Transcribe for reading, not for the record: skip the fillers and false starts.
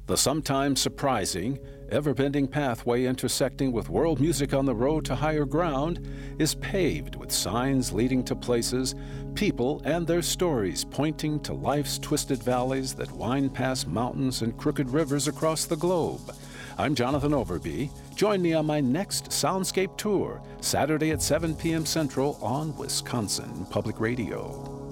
The sometimes surprising, ever-bending pathway intersecting with world music on the road to higher ground is paved with signs leading to places, people, and their stories pointing to life's twisted valleys that wind past mountains and crooked rivers across the globe. I'm Jonathan Overby. Join me on my next Soundscape Tour, Saturday at 7 p.m. Central on Wisconsin Public Radio.